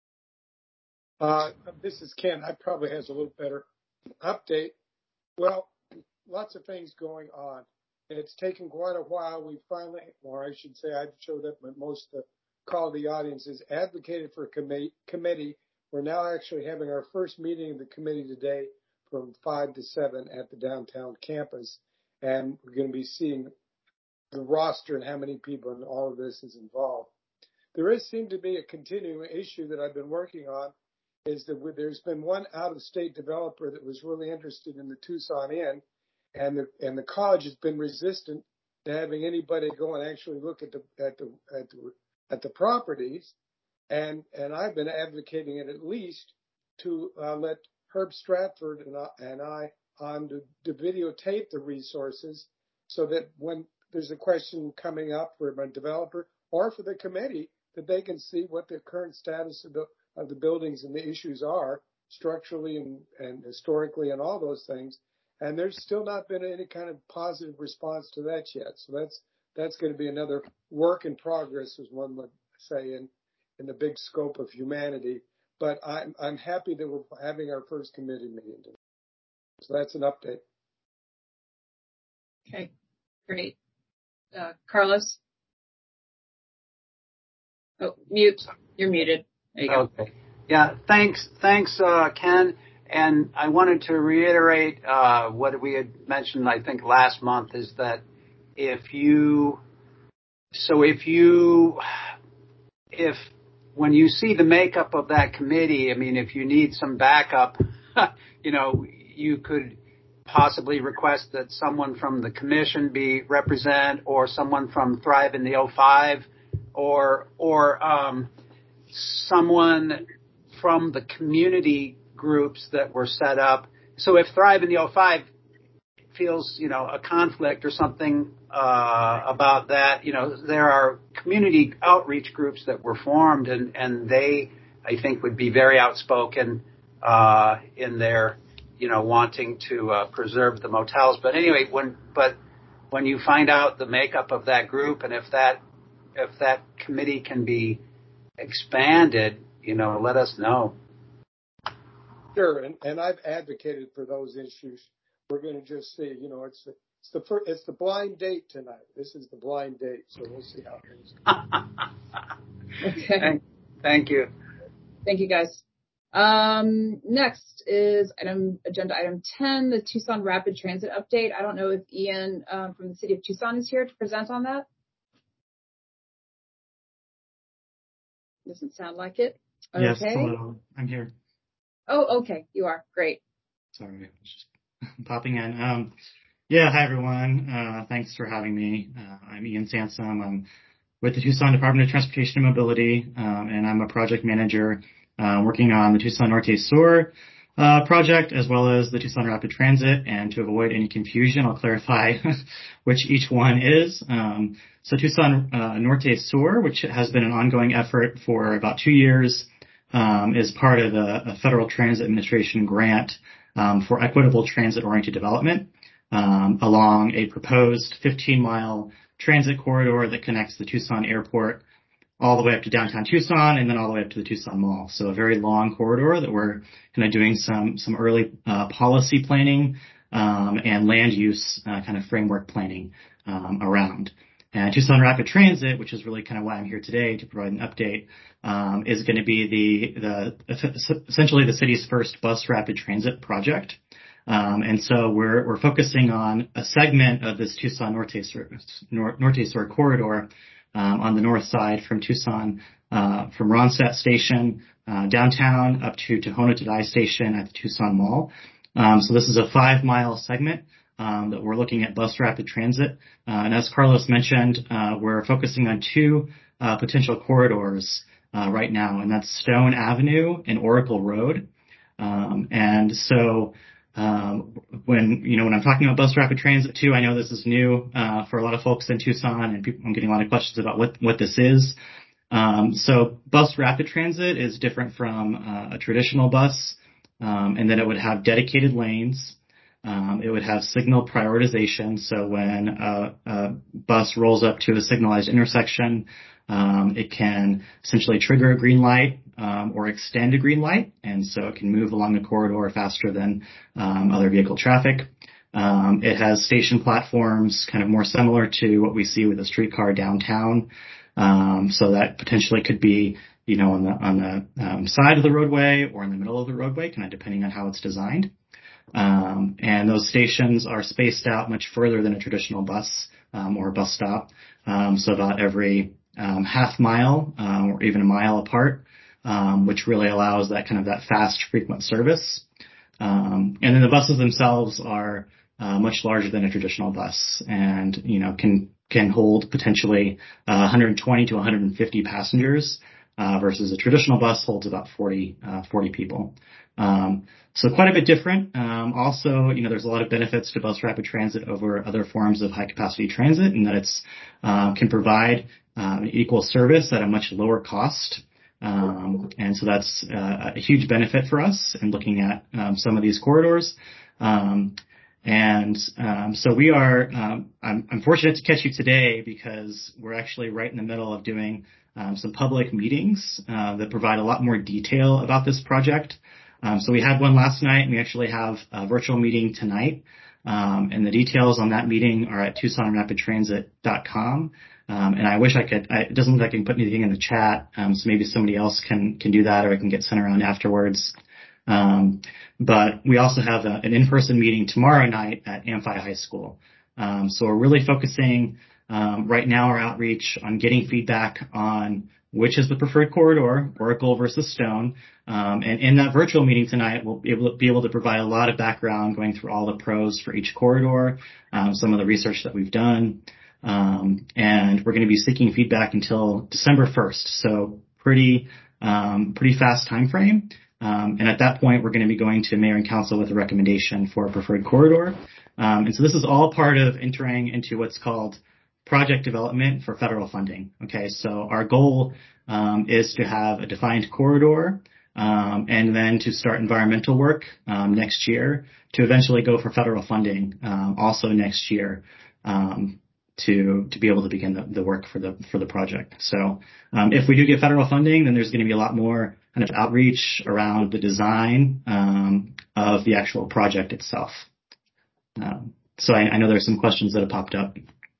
Uh, this is Ken. I probably has a little better update. Well, lots of things going on. It's taken quite a while. We finally, or I should say, I've showed up, but most of the call of the audience is advocated for a committee. committee. We're now actually having our first meeting of the committee today from five to seven at the downtown campus. And we're going to be seeing the roster and how many people in all of this is involved. There is seemed to be a continuing issue that I've been working on, is that there's been one out-of-state developer that was really interested in the Tucson Inn, and the and the college has been resistant to having anybody go and actually look at the at the at the at the properties, and and I've been advocating it at least to uh, let Herb Stratford and I, and I on to, to videotape the resources, so that when there's a question coming up for a developer or for the committee, that they can see what the current status of the of the buildings and the issues are structurally and, and historically and all those things. And there's still not been any kind of positive response to that yet. So that's that's going to be another work in progress, as one would say, in, in the big scope of humanity. But I'm, I'm happy that we're having our first committee meeting today. So that's an update. Okay, great. Uh, Carlos? Oh, mute. You're muted. There you go. Okay. Yeah, thanks, thanks, uh, Ken. And I wanted to reiterate uh, what we had mentioned, I think, last month, is that if you, so if you, if when you see the makeup of that committee, I mean, if you need some backup, you know, you could possibly request that someone from the commission be represent, or someone from Thrive in the oh five, or or um, someone from the community groups that were set up. So if Thrive in the oh five feels, you know, a conflict or something uh, about that, you know, there are community outreach groups that were formed, and, and they, I think, would be very outspoken uh, in their, you know, wanting to uh, preserve the motels. But anyway, when but when you find out the makeup of that group, and if that if that committee can be expanded, you know, let us know. Sure, and, and I've advocated for those issues. We're going to just see, you know, it's the, it's the first, it's the blind date tonight. This is the blind date, so we'll see how things go. Okay. Thank, thank you. Thank you, guys. Um, next is item agenda item ten, the Tucson Rapid Transit update. I don't know if Ian um, from the city of Tucson is here to present on that. Doesn't sound like it. Okay. Yes, hello. I'm here. Oh, okay. You are. Great. Sorry, I was just popping in. Um, yeah, hi, everyone. Uh, thanks for having me. Uh, I'm Ian Sansom. I'm with the Tucson Department of Transportation and Mobility, um, and I'm a project manager uh, working on the Tucson Norte Sur uh, project, as well as the Tucson Rapid Transit. And to avoid any confusion, I'll clarify which each one is. Um, so Tucson uh, Norte Sur, which has been an ongoing effort for about two years, Um, is part of the Federal Transit Administration grant um, for equitable transit-oriented development um, along a proposed fifteen-mile transit corridor that connects the Tucson airport all the way up to downtown Tucson and then all the way up to the Tucson Mall. So a very long corridor that we're kind of doing some some early uh, policy planning um, and land use uh, kind of framework planning um, around. And Tucson Rapid Transit, which is really kind of why I'm here today to provide an update, um, is going to be the, the essentially the city's first bus rapid transit project. Um, and so we're we're focusing on a segment of this Tucson Norte Sur, Norte Sur corridor um, on the north side from Tucson, uh, from Ronstadt Station uh, downtown up to Tohono Tadai Station at the Tucson Mall. Um, so this is a five-mile segment Um, that we're looking at bus rapid transit. Uh, and as Carlos mentioned, uh, we're focusing on two uh, potential corridors uh, right now, and that's Stone Avenue and Oracle Road. Um, and so um, when, you know, when I'm talking about bus rapid transit too, I know this is new uh, for a lot of folks in Tucson, and people, I'm getting a lot of questions about what, what this is. Um, so bus rapid transit is different from uh, a traditional bus um, in that it would have dedicated lanes. Um, it would have signal prioritization, so when a, a bus rolls up to a signalized intersection, um, it can essentially trigger a green light um, or extend a green light, and so it can move along the corridor faster than um, other vehicle traffic. Um, it has station platforms kind of more similar to what we see with a streetcar downtown, um, so that potentially could be, you know, on the on the um, side of the roadway or in the middle of the roadway, kind of depending on how it's designed. Um, and those stations are spaced out much further than a traditional bus um, or a bus stop, um, so about every um, half mile uh, or even a mile apart, um, which really allows that kind of that fast, frequent service. Um, and then the buses themselves are uh, much larger than a traditional bus, and you know can can hold potentially uh, one hundred twenty to one hundred fifty passengers, uh, versus a traditional bus holds about forty, uh, forty people. Um, so quite a bit different. Um, also, you know, there's a lot of benefits to bus rapid transit over other forms of high capacity transit, in that it's uh, can provide um, equal service at a much lower cost. Um, and so that's uh, a huge benefit for us in looking at um, some of these corridors. Um, and um, so we are, um, I'm, I'm fortunate to catch you today because we're actually right in the middle of doing um, some public meetings uh, that provide a lot more detail about this project. Um, so we had one last night, and we actually have a virtual meeting tonight. Um, and the details on that meeting are at tucson rapid transit dot com. Um, and I wish I could, I, it doesn't look like I can put anything in the chat, um, so maybe somebody else can, can do that, or I can get sent around afterwards. Um, but we also have a, an in-person meeting tomorrow night at Amphi High School. Um, so we're really focusing, um, right now our outreach on getting feedback on which is the preferred corridor, Oracle versus Stone. Um, and in that virtual meeting tonight, we'll be able, to, be able to provide a lot of background going through all the pros for each corridor, um, some of the research that we've done. Um, and we're going to be seeking feedback until December first. So pretty, um, pretty fast time frame. Um, and at that point, we're going to be going to mayor and council with a recommendation for a preferred corridor. Um, and so this is all part of entering into what's called project development for federal funding. Okay, so our goal um, is to have a defined corridor um, and then to start environmental work um, next year to eventually go for federal funding um, also next year um, to to be able to begin the, the work for the for the project. So um, if we do get federal funding, then there's going to be a lot more kind of outreach around the design um, of the actual project itself. Um, so I, I know there's some questions that have popped up.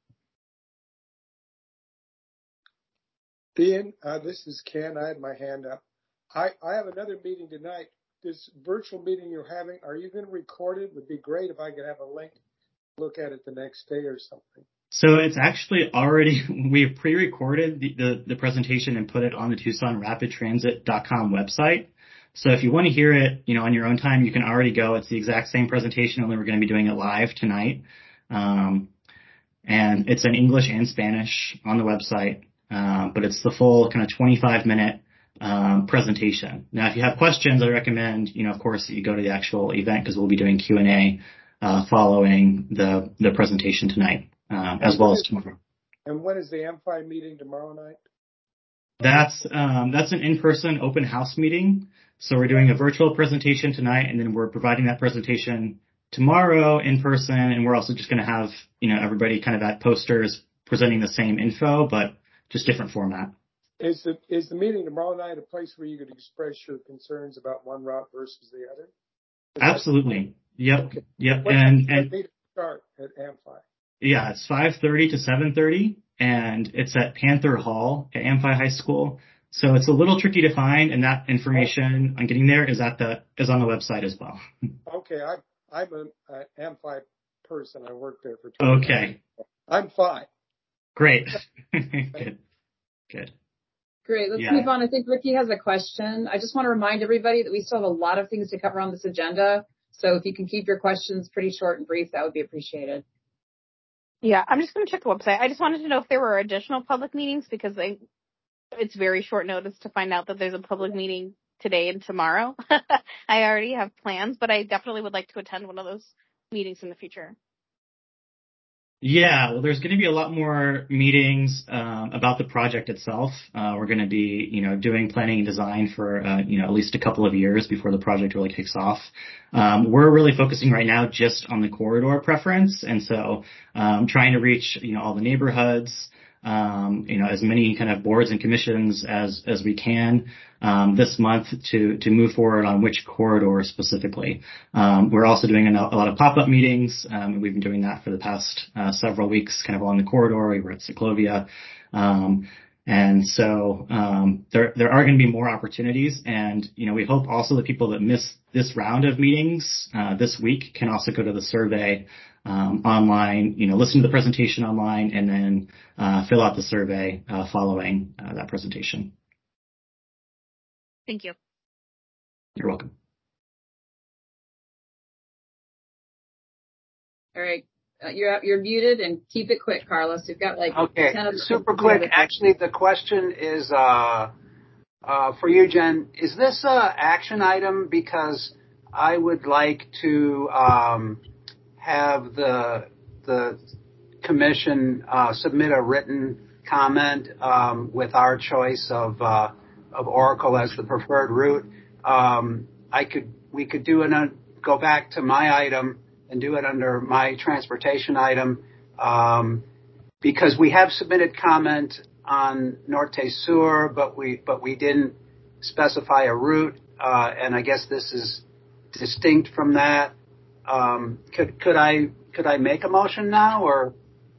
Ian, uh, this is Ken. I had my hand up. I, I have another meeting tonight. This virtual meeting you're having, are you going to record it? It would be great if I could have a link to look at it the next day or something. So it's actually already, we've pre-recorded the, the, the presentation and put it on the tucson rapid transit dot com website. So if you want to hear it, you know, on your own time, you can already go. It's the exact same presentation, only we're going to be doing it live tonight. Um, and it's in English and Spanish on the website. Uh, but it's the full kind of twenty-five minute um, presentation. Now, if you have questions, I recommend, you know, of course, that you go to the actual event because we'll be doing Q and A uh, following the the presentation tonight, um, as well as tomorrow. And when is the Amphi meeting tomorrow night? That's um, that's an in-person open house meeting. So we're doing a virtual presentation tonight, and then we're providing that presentation tomorrow in person, and we're also just going to have, you know, everybody kind of at posters presenting the same info, but just different format. Is the is the meeting tomorrow night a place where you could express your concerns about one route versus the other? Is Absolutely. That... Yep. Okay. Yep. What and time and does it start at Amphi? Yeah, it's five thirty to seven thirty, and it's at Panther Hall at Amphi High School. So it's a little tricky to find, and that information on getting there is at the is on the website as well. Okay, I'm I'm an uh, Amphi person. I worked there for twenty Okay. years. I'm fine. Great. Good. Good. Great. Let's Yeah. move on. I think Ricky has a question. I just want to remind everybody that we still have a lot of things to cover on this agenda. So if you can keep your questions pretty short and brief, that would be appreciated. Yeah, I'm just going to check the website. I just wanted to know if there were additional public meetings because they, it's very short notice to find out that there's a public meeting today and tomorrow. I already have plans, but I definitely would like to attend one of those meetings in the future. Yeah, well, there's going to be a lot more meetings um, about the project itself. Uh, we're going to be, you know, doing planning and design for, uh, you know, at least a couple of years before the project really kicks off. Um, we're really focusing right now just on the corridor preference, and so um, trying to reach, you know, all the neighborhoods, um, you know, as many kind of boards and commissions as as we can um, this month to to move forward on which corridor specifically. Um, we're also doing a, a lot of pop-up meetings. Um, we've been doing that for the past uh, several weeks, kind of along the corridor. We were at Ciclovia. Um, and so um, there there are going to be more opportunities. And, you know, we hope also the people that miss this round of meetings uh, this week can also go to the survey um, online, you know, listen to the presentation online, and then uh, fill out the survey uh, following uh, that presentation. Thank you. You're welcome. All right. Uh, you're you're muted, and keep it quick, Carlos. You've got like okay, ten super quick. Actually, the question is uh, uh, for you, Jen. Is this a action item? Because I would like to um, have the the commission uh, submit a written comment um, with our choice of uh, of Oracle as the preferred route. Um, I could we could do it. On, go back to my item and do it under my transportation item, um, because we have submitted comment on Norte Sur, but we but we didn't specify a route, uh, and I guess this is distinct from that. Um, could could I could I make a motion now, or?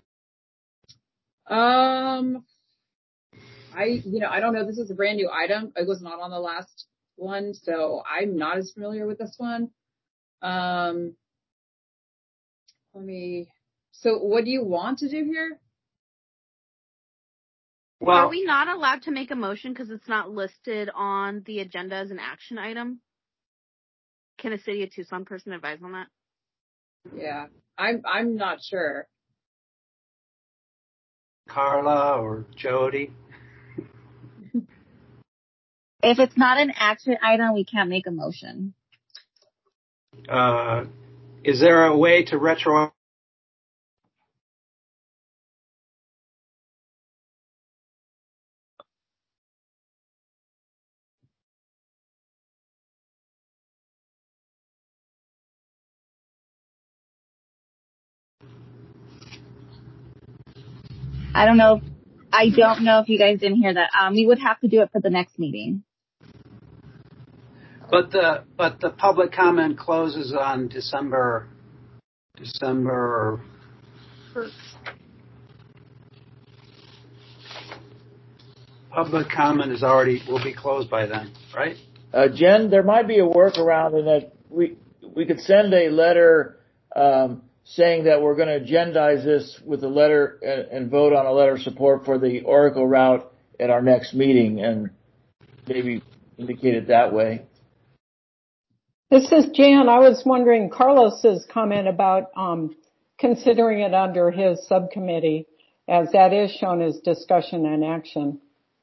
Um, I you know I don't know. This is a brand new item. It was not on the last one, so I'm not as familiar with this one. Um, let me. So, what do you want to do here? Well, are we not allowed to make a motion because it's not listed on the agenda as an action item? Can a City of Tucson person advise on that? Yeah, I'm I'm not sure. Carla or Jody? If it's not an action item, we can't make a motion. Uh, is there a way to retro? I don't know. If, I don't know if you guys didn't hear that. Um, we would have to do it for the next meeting. But the but the public comment closes on December December first. Public comment is already will be closed by then, right? Uh, Jen, there might be a workaround in that we we could send a letter um, saying that we're going to agendize this with a letter and, and vote on a letter of support for the Oracle route at our next meeting, and maybe indicate it that way. This is Jan. I was wondering Carlos's comment about um, considering it under his subcommittee, as that is shown as discussion and action.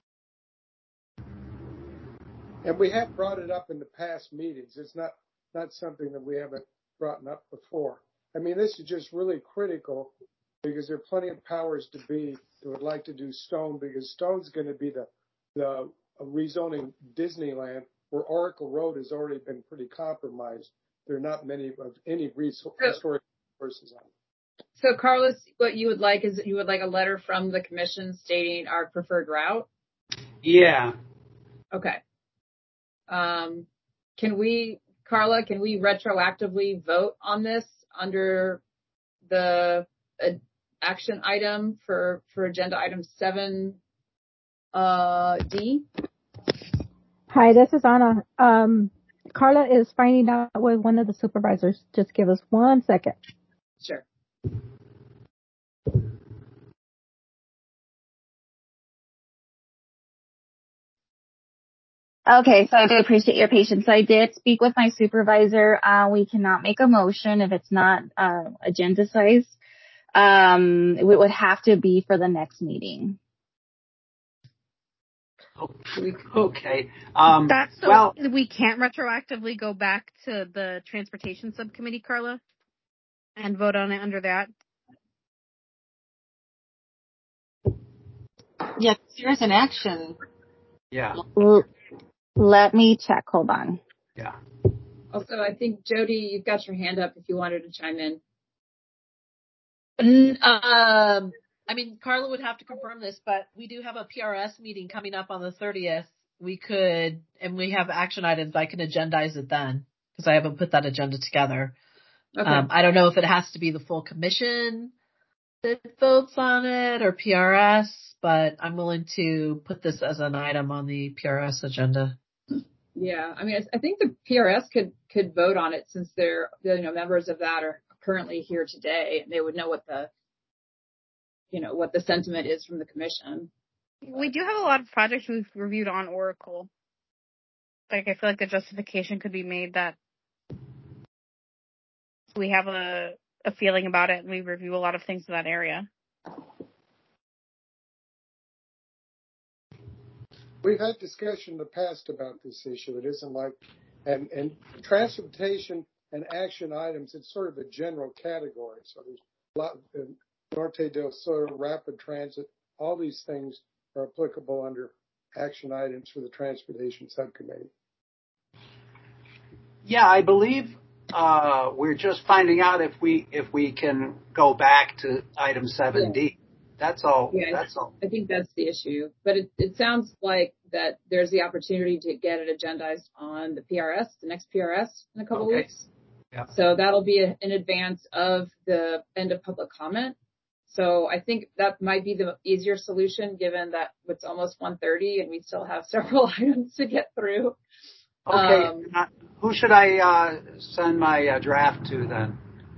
And we have brought it up in the past meetings. It's not, not something that we haven't brought up before. I mean, this is just really critical because there are plenty of powers to be that would like to do Stone, because Stone's going to be the, the rezoning Disneyland, where Oracle Road has already been pretty compromised. There are not many of any resource, historic resources on it. So, Carlos, what you would like is you would like a letter from the commission stating our preferred route? Yeah. Okay. Um, can we, Carla, can we retroactively vote on this under the uh, action item for, for agenda item seven uh, D? Hi, this is Anna. Um, Carla is finding out with one of the supervisors. Just give us one second. Sure. Okay, so I do appreciate your patience. I did speak with my supervisor. Uh, we cannot make a motion if it's not uh, agendized. Um, it would have to be for the next meeting. Okay. Um, That's so well, we can't retroactively go back to the transportation subcommittee, Carla, and vote on it under that. Yes, there's an action. Yeah. Let me check. Hold on. Yeah. Also, I think, Jody, you've got your hand up if you wanted to chime in. Um, I mean, Carla would have to confirm this, but we do have a P R S meeting coming up on the thirtieth. We could, and we have action items. I can agendize it then because I haven't put that agenda together. Okay. Um, I don't know if it has to be the full commission that votes on it or P R S, but I'm willing to put this as an item on the P R S agenda. Yeah, I mean, I think the P R S could could vote on it since they're, you know, members of that are currently here today. They would know what the, you know, what the sentiment is from the commission. We do have a lot of projects we've reviewed on Oracle. Like, I feel like the justification could be made that we have a, a feeling about it and we review a lot of things in that area. We've had discussion in the past about this issue. It isn't like, and, and transportation and action items, it's sort of a general category. So there's a lot, uh, Norte del Sur, rapid transit, all these things are applicable under action items for the transportation subcommittee. Yeah, I believe uh, we're just finding out if we if we can go back to item seven D. That's all. Yeah, That's all. I think that's the issue. But it, it sounds like that there's the opportunity to get it agendized on the P R S, the next P R S in a couple Okay. of weeks. Yeah. So that'll be a, in advance of the end of public comment. So I think that might be the easier solution, given that it's almost one thirty and we still have several items to get through. Okay. Um, uh, who should I uh, send my uh, draft to then?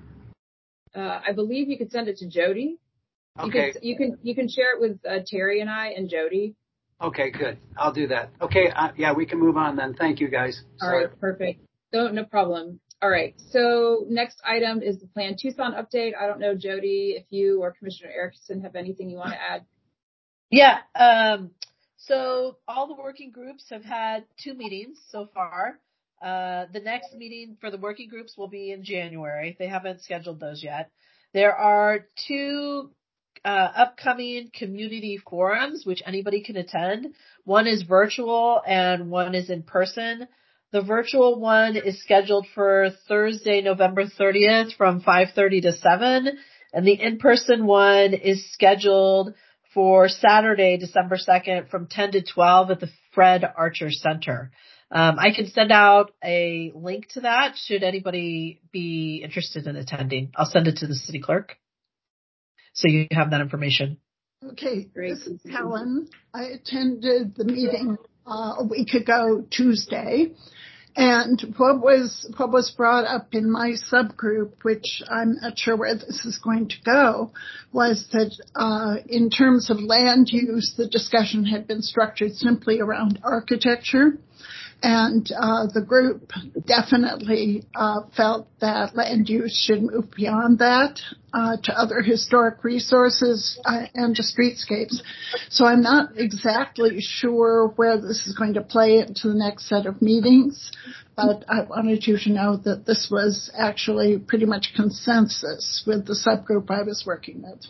uh, I believe you could send it to Jody. You Okay. can, you can, you can share it with uh, Terry and I and Jody. Okay, good. I'll do that. Okay. Uh, yeah, we can move on then. Thank you, guys. All Sorry. right, perfect. No, no problem. All right. So next item is the Plan Tucson update. I don't know, Jody, if you or Commissioner Erickson have anything you want to add. Yeah. Um, so all the working groups have had two meetings so far. Uh, the next meeting for the working groups will be in January. They haven't scheduled those yet. There are two uh, upcoming community forums, which anybody can attend. One is virtual and one is in person. The virtual one is scheduled for Thursday, November thirtieth from five thirty to seven. And the in-person one is scheduled for Saturday, December second from ten to twelve at the Fred Archer Center. Um, I can send out a link to that should anybody be interested in attending. I'll send it to the city clerk so you have that information. Okay, Great. this is Helen. I attended the meeting uh, a week ago, Tuesday. And what was what was brought up in my subgroup, which I'm not sure where this is going to go, was that uh, in terms of land use, the discussion had been structured simply around architecture. And uh, the group definitely uh, felt that land use should move beyond that uh, to other historic resources uh, and to streetscapes. So I'm not exactly sure where this is going to play into the next set of meetings, but I wanted you to know that this was actually pretty much consensus with the subgroup I was working with.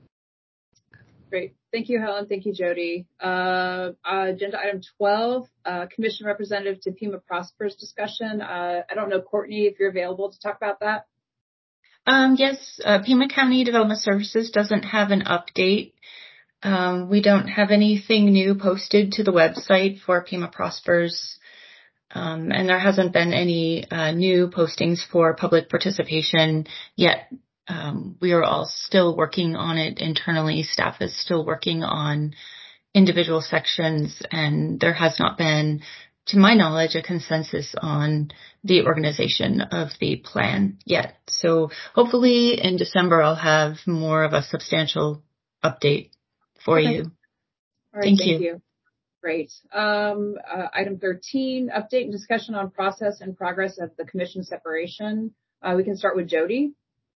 Great. Thank you, Helen. Thank you, Jody. Uh, uh, agenda item twelve, uh, Commission Representative to Pima Prosper's discussion. Uh, I don't know, Courtney, if you're available to talk about that. Um, yes, uh, Pima County Development Services doesn't have an update. Um, we don't have anything new posted to the website for Pima Prosper's, um, and there hasn't been any uh, new postings for public participation yet. Um, we are all still working on it internally. Staff is still working on individual sections, and there has not been, to my knowledge, a consensus on the organization of the plan yet. So hopefully in December, I'll have more of a substantial update for Okay. you. All right. Thank, Thank you. you. Great. Um, uh, item thirteen, update and discussion on process and progress of the commission separation. Uh, we can start with Jody.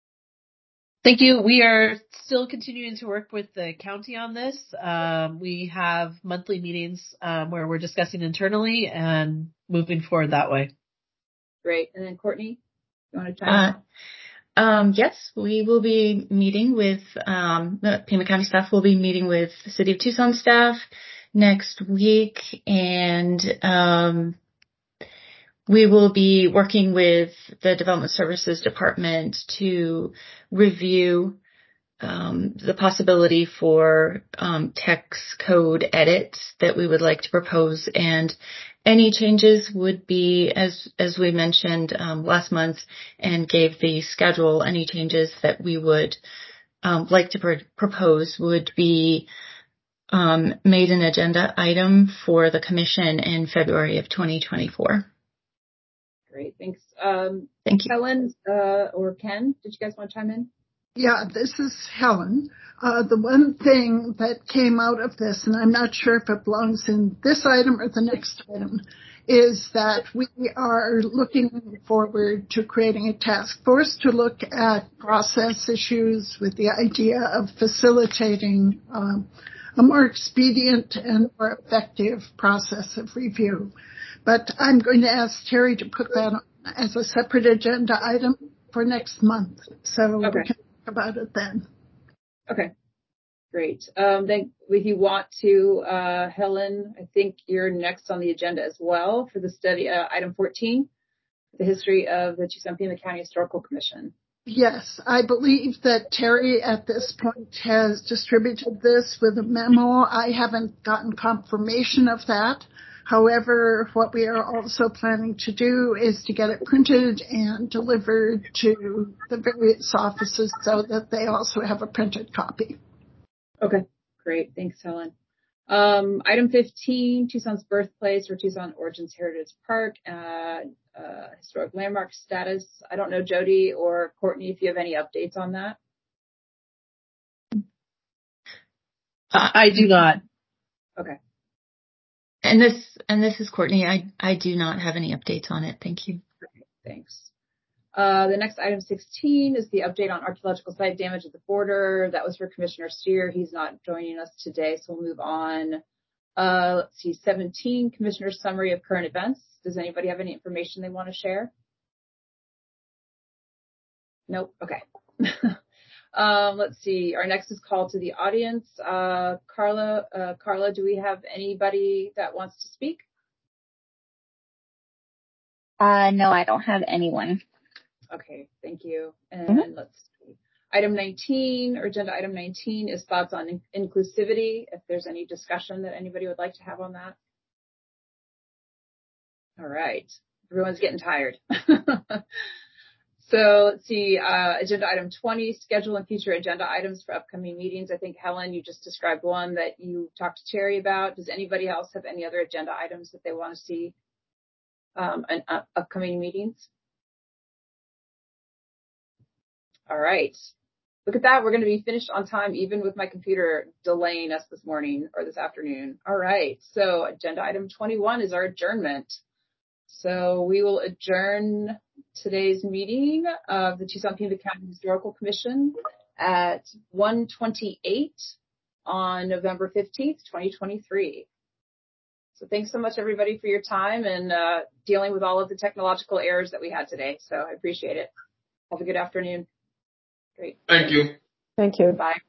Thank you. We are still continuing to work with the county on this. Um, we have monthly meetings um, where we're discussing internally and moving forward that way. Great. And then Courtney, you want to chime Uh, um, yes, we will be meeting with, um, the Pima County staff will be meeting with the City of Tucson staff next week, and um, we will be working with the Development Services Department to review um, the possibility for um, text code edits that we would like to propose, and any changes would be, as as we mentioned um, last month and gave the schedule, any changes that we would um, like to pr- propose would be um, made an agenda item for the commission in February of twenty twenty-four. Great. Thanks. Um, Thank you. Helen uh, or Ken, did you guys want to chime in? Yeah, this is Helen. Uh, the one thing that came out of this, and I'm not sure if it belongs in this item or the next item, is that we are looking forward to creating a task force to look at process issues with the idea of facilitating um, a more expedient and more effective process of review. But I'm going to ask Terry to put that on as a separate agenda item for next month. So Okay. we can about it then. Okay, great. Um, then if you want to, uh, Helen, I think you're next on the agenda as well for the study, uh, item fourteen, the history of the Tucson Pima County Historical Commission. Yes, I believe that Terry at this point has distributed this with a memo. I haven't gotten confirmation of that. However, what we are also planning to do is to get it printed and delivered to the various offices so that they also have a printed copy. Okay, great. Thanks, Helen. Um, item fifteen, Tucson's birthplace or Tucson Origins Heritage Park, uh, uh, historic landmark status. I don't know, Jody or Courtney, if you have any updates on that. I do not. Okay. And this, and this is Courtney. I, I do not have any updates on it. Thank you. Okay, thanks. Uh, the next item sixteen is the update on archaeological site damage at the border. That was for Commissioner Steer. He's not joining us today, so we'll move on. Uh, let's see, seventeen, Commissioner's summary of current events. Does anybody have any information they want to share? Nope. Okay. um, let's see. Our next is call to the audience. Uh, Carla, uh, Carla, do we have anybody that wants to speak? Uh, no, I don't have anyone. Okay, thank you. And Mm-hmm. let's see. Item nineteen, or agenda item nineteen, is thoughts on in- inclusivity. If there's any discussion that anybody would like to have on that. All right. Everyone's getting tired. So let's see, uh, agenda item twenty, schedule and future agenda items for upcoming meetings. I think, Helen, you just described one that you talked to Terry about. Does anybody else have any other agenda items that they want to see um, in uh, upcoming meetings? All right. Look at that. We're going to be finished on time, even with my computer delaying us this morning or this afternoon. All right. So agenda item twenty-one is our adjournment. So we will adjourn today's meeting of the Tucson-Pima County Historical Commission at one twenty-eight on November fifteenth, twenty twenty-three. So thanks so much, everybody, for your time and uh, dealing with all of the technological errors that we had today. So I appreciate it. Have a good afternoon. Great. Thank you. Thank you. Bye.